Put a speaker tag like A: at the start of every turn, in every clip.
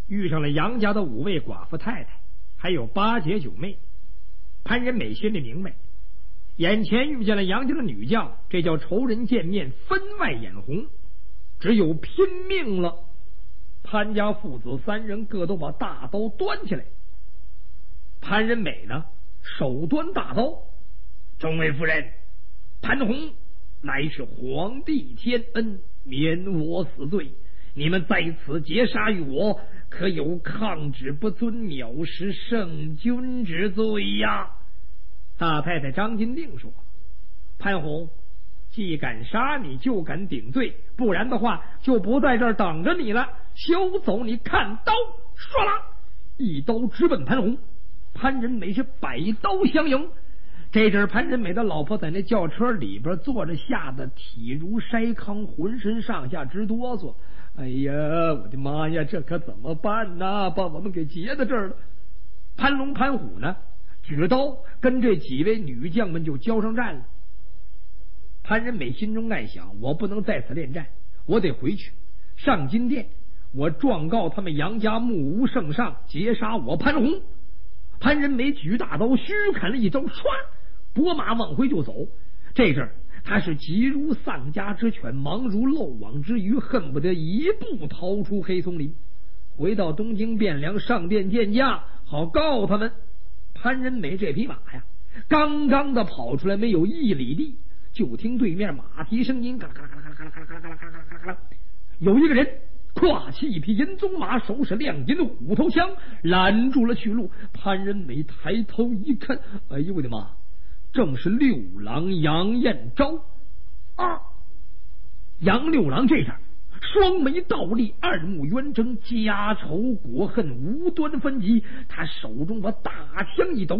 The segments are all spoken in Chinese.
A: 遇上了杨家的5位寡妇太太，还有8姐9妹。潘仁美心里明白，眼前遇见了杨家的女将，这叫仇人见面分外眼红，只有拼命了。潘家父子3人各都把大刀端起来。潘仁美呢，手端大刀，众位夫人，潘洪乃是皇帝天恩，免我死罪，你们在此劫杀于我，可有抗旨不遵，藐视圣君之罪呀？大太太张金定说：潘洪，既敢杀你，就敢顶罪，不然的话就不在这儿等着你了。休走！你看刀，唰啦，一刀直奔潘洪。潘仁美是百刀相迎。这阵潘仁美的老婆在那轿车里边坐着，吓得体如筛糠，浑身上下直哆嗦。哎呀，我的妈呀，这可怎么办呢？把我们给劫到这儿了。潘龙、潘虎呢，举刀跟这几位女将们就交上战了。潘仁美心中暗想，我不能在此恋战，我得回去上金殿，我状告他们杨家目无圣上，劫杀我潘洪。潘仁美举大刀虚砍了一招，唰，拨马往回就走。这阵他是急如丧家之犬，忙如漏网之鱼，恨不得一步逃出黑松林，回到东京汴梁上殿见驾，好告他们。潘仁美这匹马呀，刚刚的跑出来没有1里地，就听对面马蹄声音，嘎啦嘎啦嘎啦嘎啦嘎啦嘎啦嘎啦嘎啦嘎啦嘎啦，有一个人跨起一匹银鬃马，手使亮银的虎头枪，拦住了去路。潘仁美抬头一看，哎呦我的妈，正是六郎杨彦昭啊！杨六郎这阵双眉倒立，2目圆睁，家仇国恨无端分集。他手中把大枪一抖，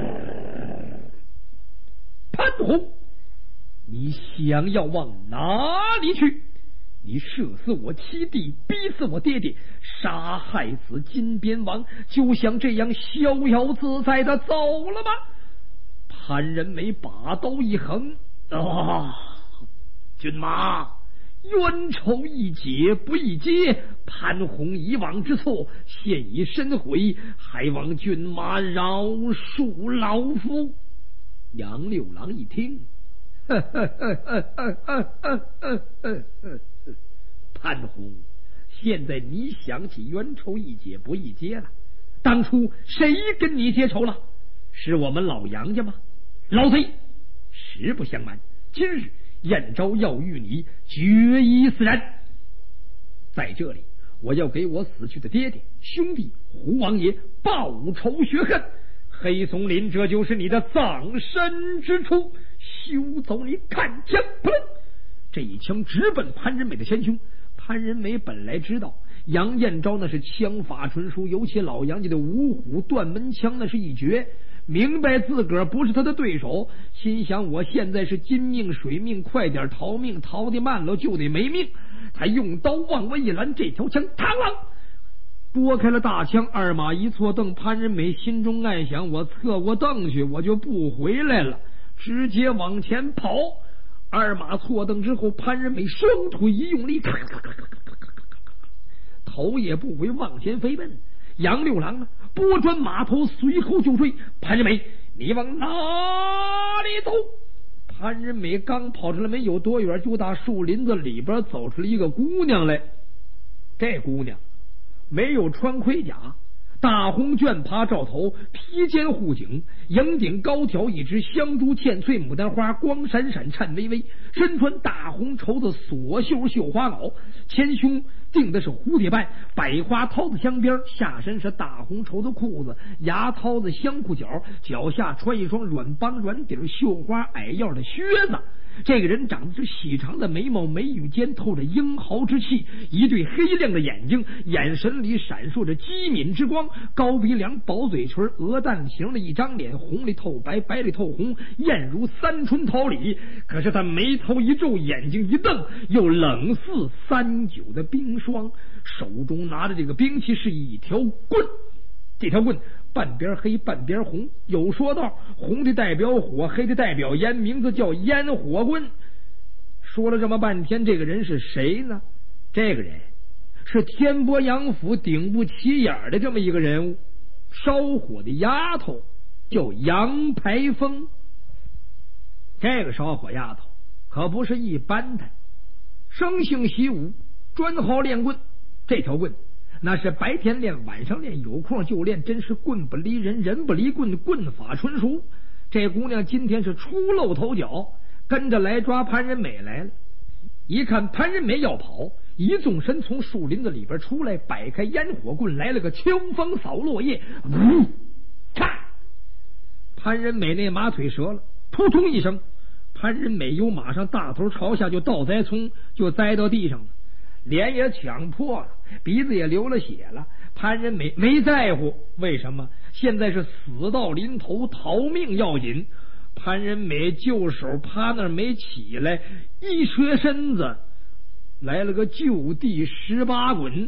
A: 潘洪，你想要往哪里去？你射死我妻弟，逼死我爹爹，杀害死金边王，就想这样逍遥自在的走了吗？潘仁美把刀一横，骏马，冤仇易解不易结，潘洪以往之错，现已深悔，还望骏马饶恕老夫。杨六郎一听，潘洪，现在你想起冤仇易解不易结了？当初谁跟你结仇了？是我们老杨家吗？老贼，实不相瞒，今日彦昭要与你决一死战。在这里，我要给我死去的爹爹兄弟胡王爷报仇雪恨。黑松林，这就是你的葬身之处。休走！你看枪！砰！这一枪直奔潘仁美的前胸。潘仁美本来知道杨彦昭那是枪法纯熟，尤其老杨家的五虎断门枪那是一绝，明白自个儿不是他的对手，心想我现在是金命水命，快点逃命，逃得慢了就得没命。他用刀往外一拦，这条枪嘡啷拨开了大枪。2马一错蹬，潘仁美心中暗想，我侧过蹬去，我就不回来了，直接往前跑。2马错蹬之后，潘仁美双腿一用力，头也不回往前飞奔。杨六郎呢，拨转马头随后就追。潘仁美，你往哪里走？潘仁美刚跑出来没有多远，就打树林子里边走出了一个姑娘来。这姑娘没有穿盔甲，大红绢帕罩头，披肩护颈，迎顶高挑一只香珠嵌翠牡丹花，光闪闪颤巍巍，身穿大红绸子锁袖绣花袄，前胸钉的是蝴蝶瓣，百花绦子镶边，下身是大红绸子裤子，牙绦子香裤脚，脚下穿一双软帮软底绣花矮腰的靴子。这个人长得是细长的眉毛，眉宇间透着英豪之气，一对黑亮的眼睛，眼神里闪烁着机敏之光，高鼻梁，薄嘴唇，鹅蛋形的一张脸，红里透白，白里透红，艳如三春桃李。可是他眉头一皱，眼睛一瞪，又冷似39的冰霜，手中拿着这个兵器是一条棍，这条棍半边黑半边红，有说道，红的代表火，黑的代表烟，名字叫烟火棍。说了这么半天，这个人是谁呢？这个人是天波杨府顶不起眼的这么一个人物，烧火的丫头叫杨排风。这个烧火丫头可不是一般的，生性习武，专好练棍。这条棍那是白天练晚上练，有空就练，真是棍不离人，人不离棍，棍法纯熟。这姑娘今天是初露头角，跟着来抓潘仁美来了。一看潘仁美要跑，一纵身从树林子里边出来，摆开烟火棍，来了个秋风扫落叶，嚓！潘仁美那马腿折了，扑通一声，潘仁美由马上大头朝下就倒栽葱，就栽到地上了，脸也抢破了，鼻子也流了血了。潘仁美没在乎，为什么？现在是死到临头，逃命要紧。潘仁美就手趴那儿没起来，一瘸身子来了个就地18滚，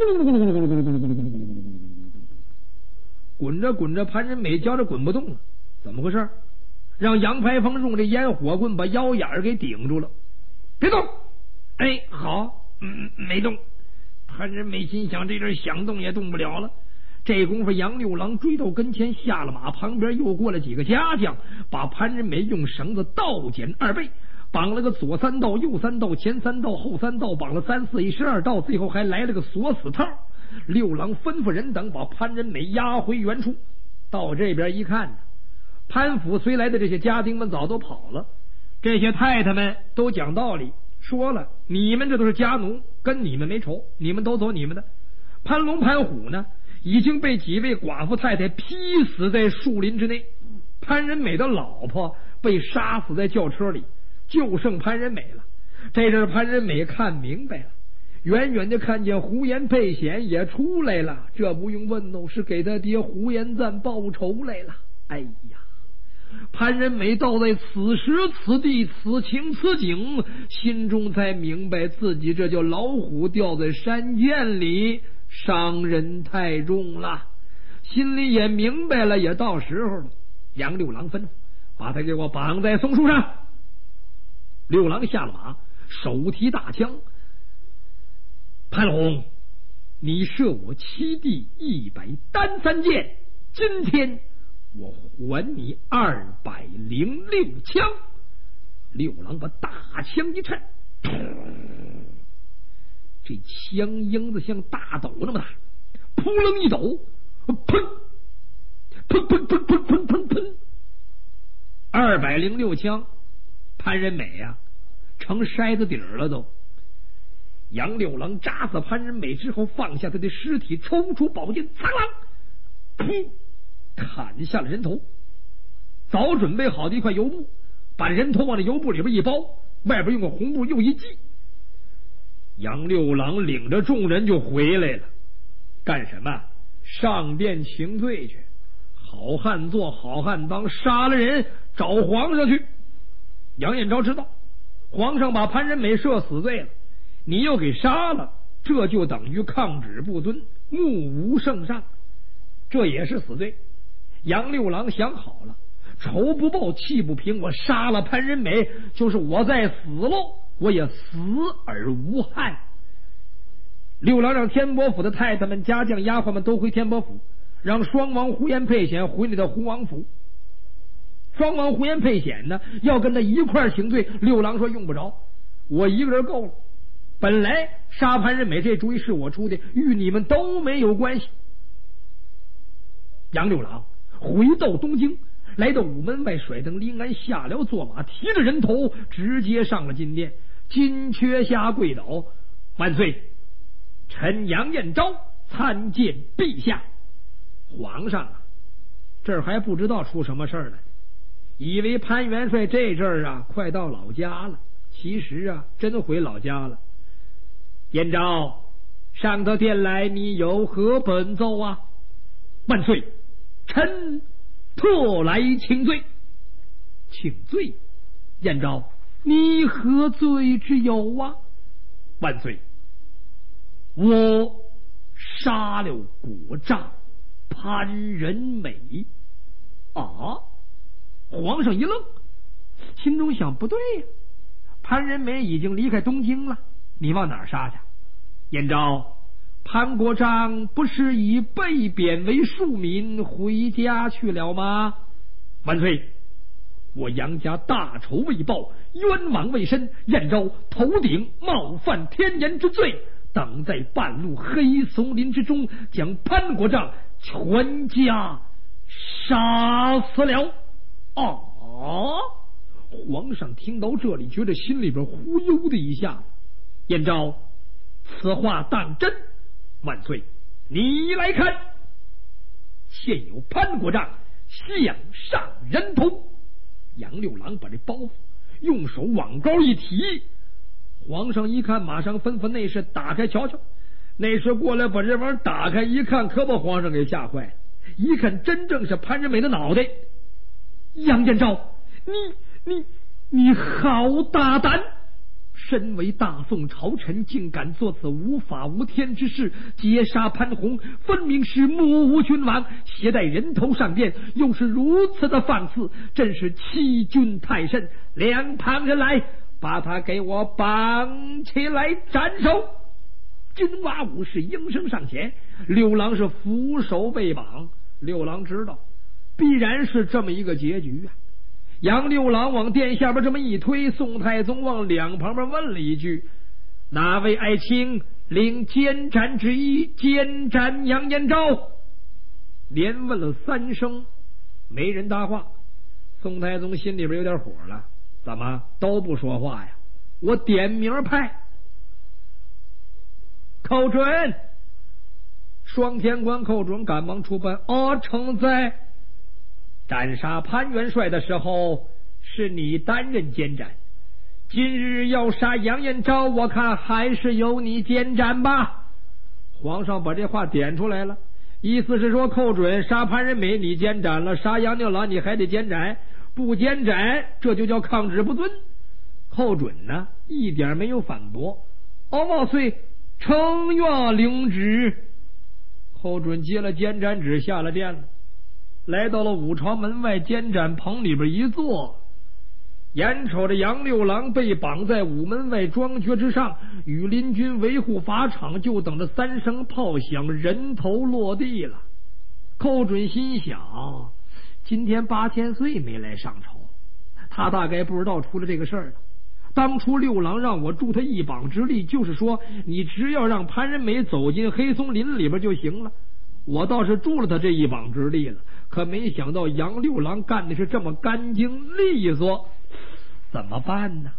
A: 滚着滚着，潘仁美觉着滚不动了，怎么回事？让杨排风用这烟火棍把腰眼儿给顶住了，别动！哎，好，没动。潘仁美心想，这阵想动也动不了了。这功夫，杨六郎追到跟前，下了马，旁边又过了几个家将，把潘仁美用绳子倒剪2倍，绑了个左3道、右3道、前3道、后3道，绑了3、4、12道，最后还来了个锁死套。六郎吩咐人等把潘仁美押回原处。到这边一看，潘府随来的这些家丁们早都跑了，这些太太们都讲道理，说了，你们这都是家奴，跟你们没仇，你们都走你们的。潘龙、潘虎呢，已经被几位寡妇太太劈死在树林之内。潘仁美的老婆被杀死在轿车里，就剩潘仁美了。这阵潘仁美看明白了，远远的看见胡延沛显也出来了，这不用问哦，是给他爹胡延赞报仇来了。哎呀，潘仁美倒在此时此地此情此景，心中才明白自己这叫老虎掉在山涧里，伤人太重了，心里也明白了，也到时候了。杨六郎吩咐把他给我绑在松树上。六郎下了马，手提大枪，潘龙，你射我7弟100单3箭，今天我还你206枪。六郎把大枪一颤，这枪缨子像大斗那么大，扑棱一抖，砰砰砰砰砰砰砰砰，206枪，潘仁美呀，成筛子底儿了都。杨六郎扎死潘仁美之后，放下他的尸体，抽出宝剑，苍啷，噗，砍下了人头。早准备好的一块油布，把人头往那油布里边一包，外边用个红布又一系。杨六郎领着众人就回来了，干什么？上殿请罪去。好汉做好汉当，杀了人找皇上去。杨延昭知道皇上把潘仁美赦死罪了，你又给杀了，这就等于抗旨不遵，目无圣上，这也是死罪。杨六郎想好了，仇不报气不平，我杀了潘仁美，就是我再死喽，我也死而无憾。六郎让天波府的太太们、家将、丫鬟们都回天波府，让双王胡延沛显回你的胡王府。双王胡延沛显呢，要跟他一块请罪。六郎说用不着，我一个人够了。本来杀潘仁美这主意是我出的，与你们都没有关系。杨六郎回到东京，来到午门外，甩灯临安，下了坐马，提着人头，直接上了金殿。金阙下跪倒，万岁！臣杨延昭参见陛下。皇上啊，这儿还不知道出什么事儿呢，以为潘元帅这阵儿啊快到老家了，其实啊真回老家了。延昭，上到殿来，你有何本奏啊？万岁，臣特来请罪。请罪？延昭，你何罪之有啊？万岁，我杀了国丈潘仁美。啊！皇上一愣，心中想，不对呀，潘仁美已经离开东京了，你往哪儿杀去？延昭， 潘国璋不是已被贬为庶民回家去了吗？万岁！我杨家大仇未报，冤枉未申，燕昭头顶冒犯天颜之罪，等在半路黑松林之中，将潘国璋全家杀死了。皇上听到这里，觉得心里边忽悠的一下。燕昭，此话当真？万岁，你来看，现有潘国璋向上人头。杨六郎把这包袱用手往高一提，皇上一看，马上吩咐内侍打开瞧瞧。内侍过来把这玩意儿打开一看，可把皇上给吓坏了。一看，真正是潘仁美的脑袋。杨延昭，你好大胆！身为大宋朝臣，竟敢做此无法无天之事，劫杀潘洪，分明是目无君王，携带人头上殿，又是如此的放肆，真是欺君太甚！两旁人来，把他给我绑起来斩首！金蛙武士应声上前，六郎是俯首被绑。六郎知道必然是这么一个结局啊。杨六郎往殿下边这么一推，宋太宗往两旁边问了一句：哪位爱卿领监斩之意，监斩杨延昭？连问了3声，没人答话。宋太宗心里边有点火了，怎么都不说话呀？我点名派。寇准，双天官寇准赶忙出班。承在斩杀潘元帅的时候，是你担任监斩，今日要杀杨延昭，我看还是由你监斩吧。皇上把这话点出来了，意思是说，寇准杀潘仁美你监斩了，杀杨六郎你还得监斩，不监斩这就叫抗旨不遵。寇准呢一点没有反驳。万岁，承愿领旨。寇准接了监斩旨，下了殿了，来到了武朝门外监斩棚里边一坐，眼瞅着杨六郎被绑在午门外庄阙之上，羽林军维护法场，就等着3声炮响，人头落地了。寇准心想，今天8000岁没来上朝，他大概不知道出了这个事儿了。当初六郎让我助他一膀之力，就是说你只要让潘仁美走进黑松林里边就行了，我倒是助了他这一膀之力了。可没想到杨六郎干的是这么干净利索，怎么办呢？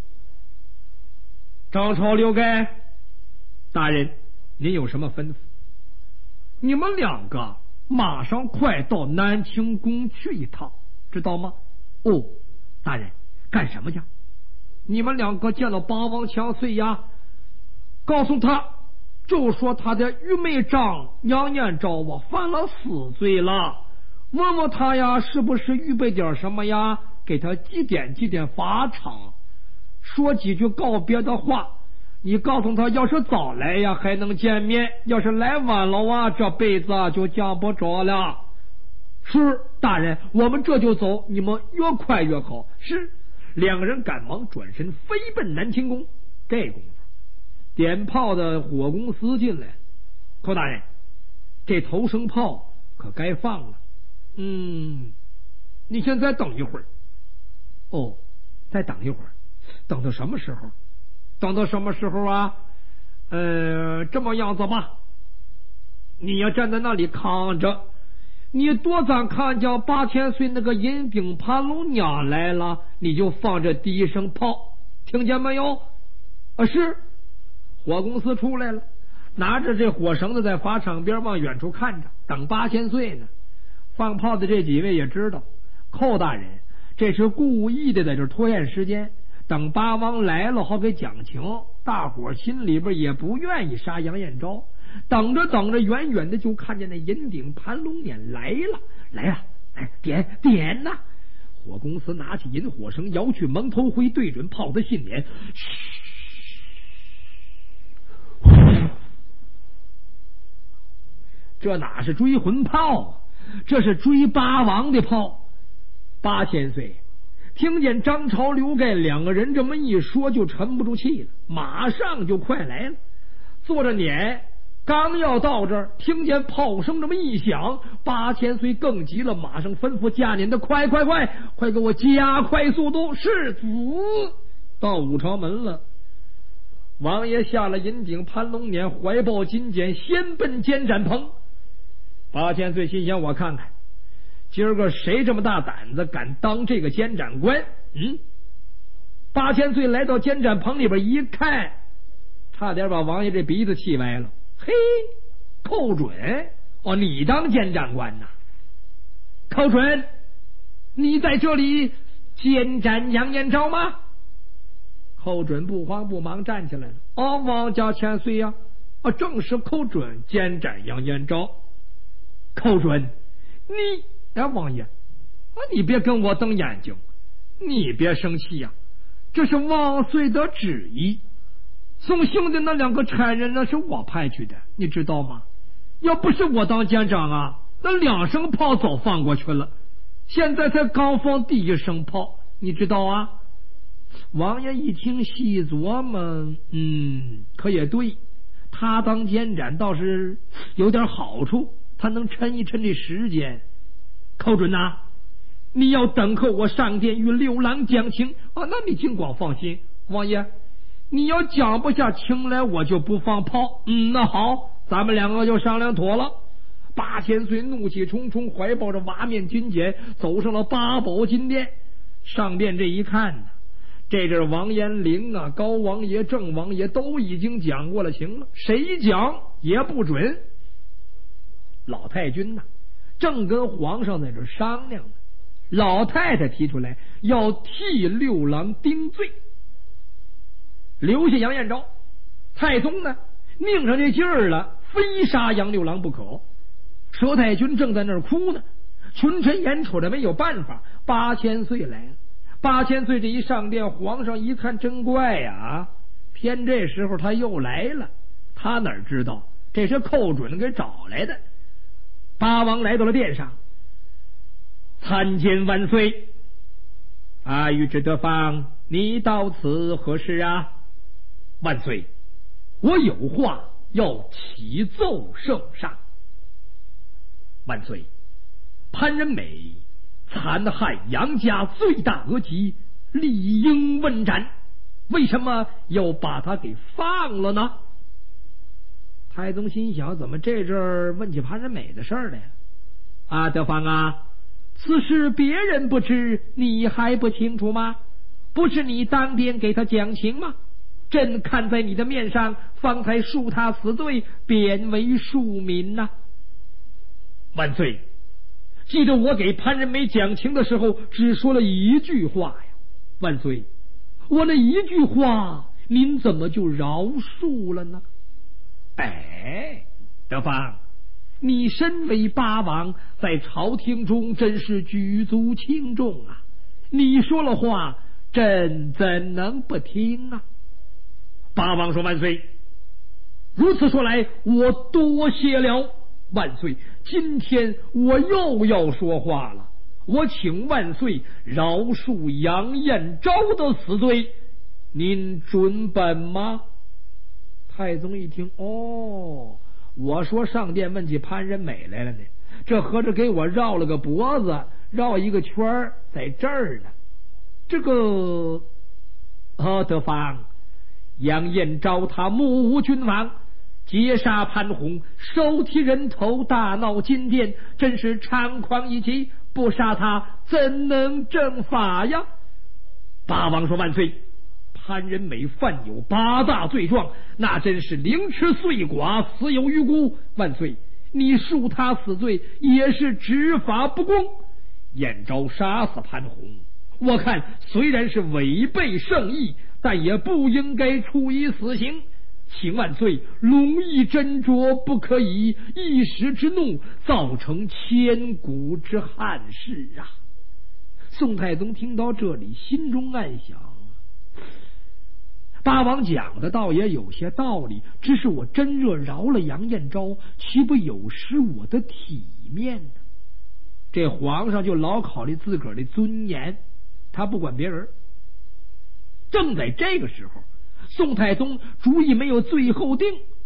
A: 张超刘盖大人，您有什么吩咐？你们2个马上快到南清宫去一趟，知道吗？大人，干什么去？你们2个见了八王强岁呀，告诉他，就说他的愚昧丈杨延昭犯了死罪了，问问他呀，是不是预备点什么呀，给他祭奠法场，说几句告别的话。你告诉他，要是早来呀还能见面，要是来晚了啊，这辈子就见不着了。是大人，我们这就走，你们越快越好。是。2个人赶忙转身飞奔南清宫。这功夫，点炮的火公司进来。寇大人，这头声炮可该放了。你先再等一会儿。再等一会儿，等到什么时候？等到什么时候啊？这么样子吧，你要站在那里看着，你多咱看见8000岁那个银兵盘龙娘来了，你就放这第1声炮，听见没有？是。火公司出来了，拿着这火绳子在法场边往远处看着，等8000岁呢。放炮的这几位也知道，寇大人这是故意的在这拖延时间，等八王来了好给讲情。大伙心里边也不愿意杀杨延昭，等着等着，远远的就看见那银顶盘龙辇来了，点呐！火公司拿起引火绳，摇去蒙头灰，对准炮的信脸，这哪是追魂炮，这是追八王的炮。8000岁听见张朝刘盖2个人这么一说，就沉不住气了，马上就快来了。坐着撵， 刚要到这儿，听见炮声这么一响，8000岁更急了，马上吩咐家人的快给我加快速度！是子到武朝门了。王爷下了银井，潘龙辇怀抱金锏，先奔监斩棚。8000岁心想：我看看今儿个谁这么大胆子，敢当这个监斩官？8000岁来到监斩棚里边一看，差点把王爷这鼻子气歪了。嘿，寇准，你当监斩官呐？寇准，你在这里监斩杨延昭吗？寇准不慌不忙站起来了。王家千岁呀，正是寇准监斩杨延昭。寇准，王爷，你别跟我瞪眼睛，你别生气呀，这是王岁的旨意。送信的那2个差人那是我派去的，你知道吗？要不是我当监长那2声炮早放过去了，现在才刚放第1声炮，你知道啊？王爷一听细琢磨，可也对，他当监斩倒是有点好处，他能抻一抻这时间。寇准你要等候我上殿与六郎讲情那你尽管放心。王爷，你要讲不下情来，我就不放炮。那好，咱们2个就商量妥了。8000岁怒气冲冲，怀抱着瓦面金锏，走上了八宝金殿。上殿这一看呢，这阵王延龄高王爷、郑王爷都已经讲过了情了，谁讲也不准。老太君正跟皇上在这商量呢，老太太提出来要替六郎定罪，留下杨延昭。太宗呢拧上这劲儿了，非杀杨六郎不可。佘太君正在那儿哭呢，群臣眼瞅着没有办法。8000岁来了。8000岁这一上殿，皇上一看真怪呀，偏这时候他又来了。他哪知道这是寇准给找来的。八王来到了殿上，参见万岁。御旨得方，你到此何事啊？万岁，我有话要启奏圣上。万岁，潘仁美残害杨家罪大恶极，理应问斩，为什么又把他给放了呢？太宗心想，怎么这阵儿问起潘仁美的事儿来？德方此事别人不知，你还不清楚吗？不是你当殿给他讲情吗？朕看在你的面上，方才恕他死罪，贬为庶民万岁，记得我给潘仁美讲情的时候，只说了一句话呀。万岁，我那一句话，您怎么就饶恕了呢？德方，你身为八王，在朝廷中真是举足轻重你说了话，朕怎能不听八王说：万岁，如此说来，我多谢了。万岁，今天我又要说话了，我请万岁饶恕杨延昭的死罪，您准本吗？太宗一听，我说上殿问起潘仁美来了呢，这合着给我绕了个脖子，绕一个圈在这儿呢。这个德方，杨延昭他目无君王，劫杀潘洪，手提人头，大闹金殿，真是猖狂一极，不杀他怎能正法呀？八王说：万岁，潘仁美犯有8大罪状，那真是凌迟碎剐，死有余辜。万岁，你恕他死罪也是执法不公。延昭杀死潘洪，我看虽然是违背圣意，但也不应该处以死刑。请万岁龙意斟酌，不可以一时之怒造成千古之憾事宋太宗听到这里，心中暗想，八王讲的倒也有些道理，只是我真若饶了杨延昭，岂不有失我的体面呢？这皇上就老考虑自个儿的尊严，他不管别人。正在这个时候，宋太宗主意没有最后定，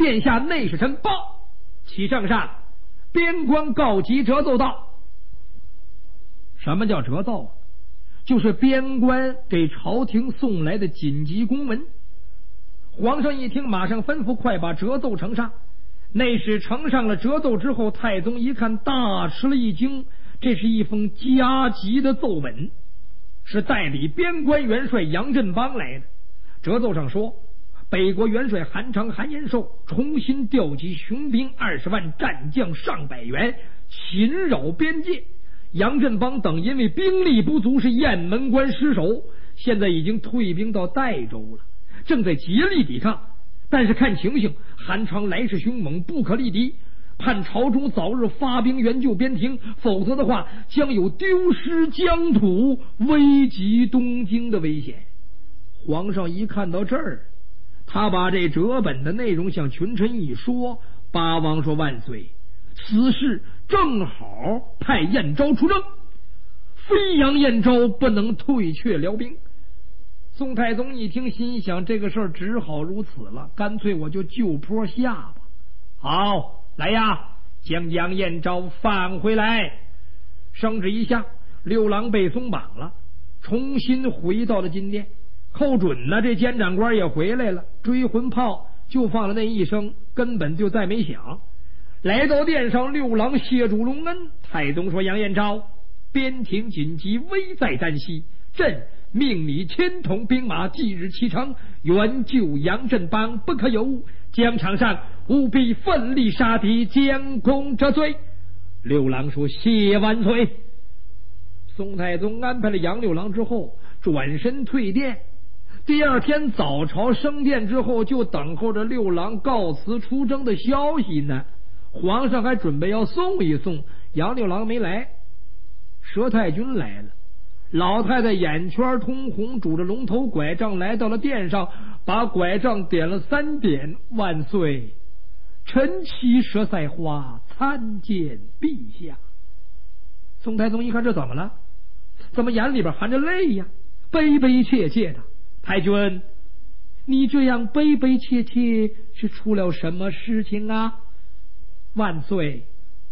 A: 殿下内侍臣报，启圣上，边关告急折奏道。什么叫折奏？就是边关给朝廷送来的紧急公文。皇上一听，马上吩咐快把折奏呈上。内侍呈上了折奏之后，太宗一看，大吃了一惊，这是一封加急的奏文，是代理边关元帅杨振邦来的。折奏上说，北国元帅韩昌、韩延寿重新调集雄兵20万，战将上百员，侵扰边界。杨振邦等因为兵力不足，是雁门关失守，现在已经退兵到代州了，正在竭力抵抗。但是看情形，韩昌来势凶猛，不可力敌，盼朝中早日发兵援救边庭，否则的话将有丢失疆土、危及东京的危险。皇上一看到这儿，他把这折本的内容向群臣一说，八王说万岁，此事正好派燕昭出征，非扬燕昭不能退却辽兵。宋太宗一听，心想这个事儿只好如此了，干脆我就就坡下吧。好，来呀，将杨彦昭放回来。圣旨一下，六郎被松绑了，重新回到了金殿。寇准呢，这监长官也回来了，追魂炮就放了那一声，根本就再没响。来到殿上，六郎谢主隆恩。太宗说：杨彦昭，边庭紧急，危在旦夕，朕命你牵统兵马，即日启程，援救杨振邦，不可有误。疆场上务必奋力杀敌，将功折罪。六郎说：谢万岁。宋太宗安排了杨六郎之后，转身退殿。第二天早朝升殿之后，就等候着六郎告辞出征的消息呢。皇上还准备要送一送，杨六郎没来。佘太君来了，老太太眼圈通红，拄着龙头拐杖来到了殿上，把拐杖点了3点。万岁，臣妻佘赛花参见陛下。宋太宗一看，这怎么了？怎么眼里边含着泪呀？悲悲切切的。太君，你这样悲悲切切是出了什么事情啊？万岁，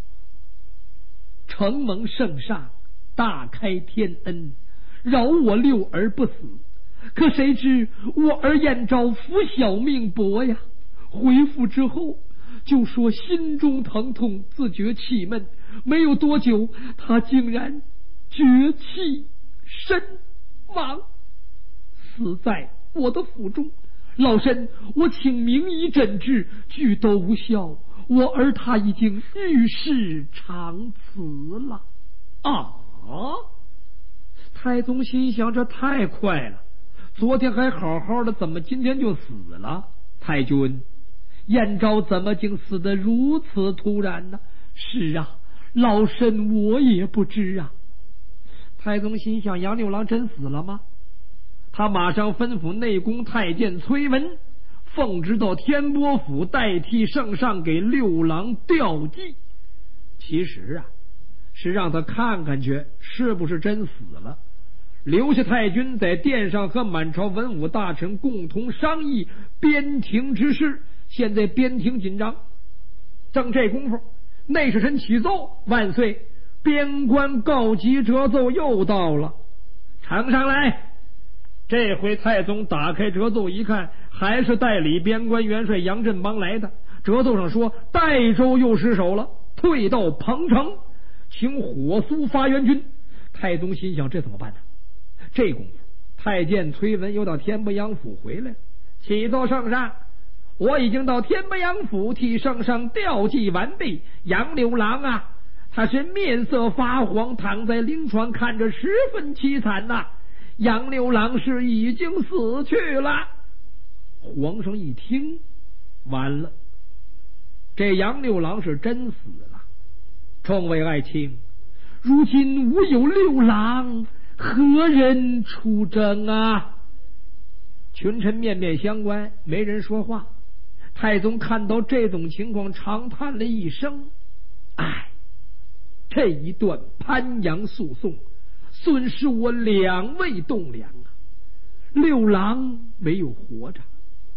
A: 承蒙圣上大开天恩，饶我六儿不死，可谁知我儿燕昭服小命薄呀。回府之后就说心中疼痛，自觉气闷，没有多久他竟然绝气身亡，死在我的府中。老身我请名医诊治，俱都无效，我儿他已经与世长辞了。啊！太宗心想，这太快了，昨天还好好的，怎么今天就死了？太君，燕昭怎么竟死得如此突然呢？是啊，老身我也不知啊。太宗心想，杨六郎真死了吗？他马上吩咐内宫太监崔文奉旨到天波府，代替圣上给六郎吊祭。其实啊，是让他看看去是不是真死了，留下太君在殿上和满朝文武大臣共同商议边庭之事。现在边庭紧张，正这功夫，内侍臣启奏：万岁，边关告急折奏又到了，呈上来。这回太宗打开折奏一看，还是代理边关元帅杨振邦来的。折奏上说，代州又失守了，退到彭城，请火速发援军。太宗心想，这怎么办呢？这功夫，太监崔文又到天不阳府回来了，启奏圣上，我已经到天不阳府替圣上吊祭完毕。杨六郎啊，他是面色发黄，躺在灵床，看着十分凄惨呐。杨六郎是已经死去了。皇上一听，完了，这杨六郎是真死了。众位爱卿，如今无有六郎，何人出征啊？群臣面面相关，没人说话。太宗看到这种情况，长叹了一声：唉，这一段潘阳诉讼损失我2位栋梁啊！六郎没有活着，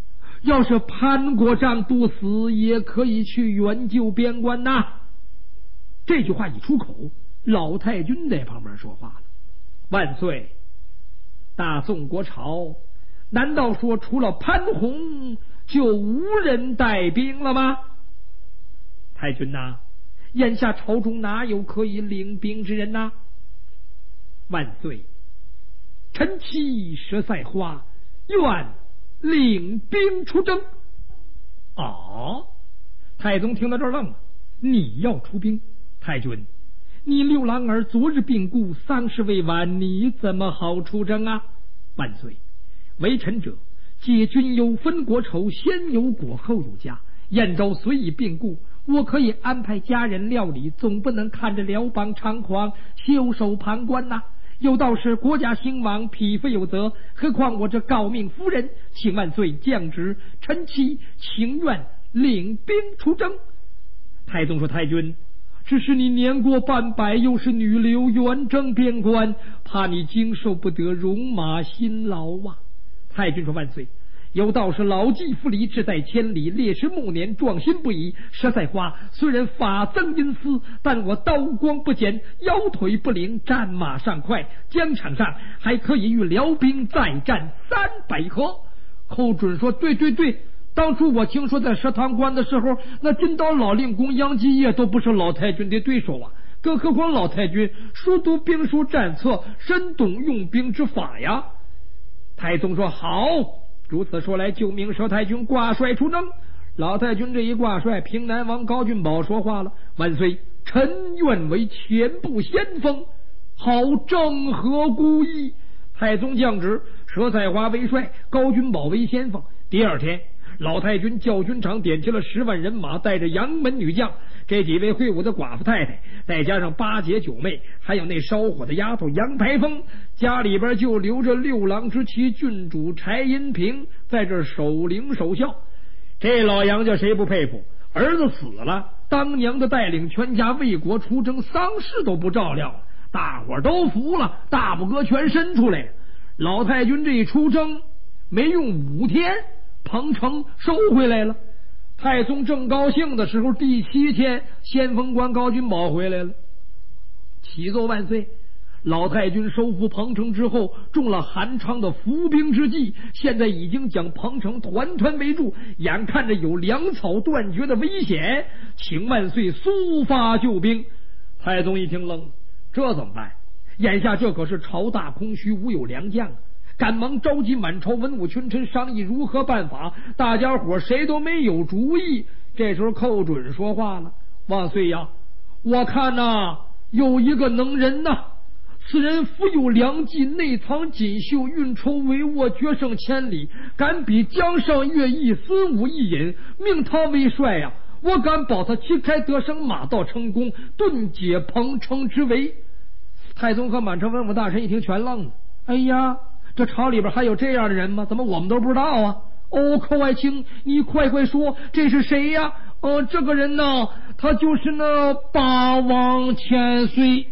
A: 要是潘国丈不死，也可以去援救边关呐。这句话一出口，老太君在旁边说话了：万岁，大宋国朝难道说除了潘洪就无人带兵了吗？太君呐，眼下朝中哪有可以领兵之人呐？万岁，臣妻佘赛花愿领兵出征。哦，太宗听到这儿愣了，你要出兵？太君，你六郎儿昨日病故，丧事未完，你怎么好出征啊？万岁，为臣者解君有分国仇，先有果后有家。燕州虽已病故，我可以安排家人料理，总不能看着辽邦猖狂袖手旁观呐。有道是国家兴亡，匹夫有责，何况我这诰命夫人，请万岁降旨，臣妻情愿领兵出征。太宗说：太君，只是你年过半百，又是女流，远征边关，怕你经受不得戎马辛劳啊。太君说：万岁，有道是老骥伏枥，志在千里，烈士暮年，壮心不已。佘赛花虽然法增阴私，但我刀光不减，腰腿不灵，战马上快，疆场上还可以与辽兵再战300合。寇准说：对对对，当初我听说在石塘关的时候，那金刀老令公杨继业都不是老太君的对手啊，更何况老太君熟读兵书战策，深懂用兵之法呀。太宗说：好，如此说来，就命佘太君挂帅出征。老太君这一挂帅，平南王高君宝说话了：万岁，臣愿为前部先锋，好正合孤意。太宗降旨，佘赛花为帅，高君宝为先锋。第二天，老太君教军场点齐了10万人马，带着杨门女将，这几位会武的寡妇太太，再加上8姐9妹，还有那烧火的丫头杨排风，家里边就留着6郎之妻郡主柴银平在这守灵守孝。这老杨家谁不佩服？儿子死了，当娘的带领全家为国出征，丧事都不照料了，大伙都服了，大拇哥全伸出来了。老太君这一出征，没用5天，彭城收回来了。太宗正高兴的时候，第7天，先锋官高君宝回来了，启奏万岁，老太君收复彭城之后，中了韩昌的伏兵之计，现在已经将彭城团团围住，眼看着有粮草断绝的危险，请万岁速发救兵。太宗一听愣了，这怎么办？眼下这可是朝大空虚，无有良将，赶忙召集满朝文武群臣商议如何办法，大家伙谁都没有主意。这时候寇准说话了：万岁呀，我看有一个能人此人富有良计，内藏锦绣，运筹帷幄，决胜千里，敢比江上乐毅，孙武一隐，命他为帅呀！我敢保他旗开得胜，马到成功，顿解彭城之围。太宗和满朝文武大臣一听全愣了，哎呀，这朝里边还有这样的人吗？怎么我们都不知道啊？哦，寇爱卿，你快快说，这是谁呀？这个人呢，他就是那8王千岁。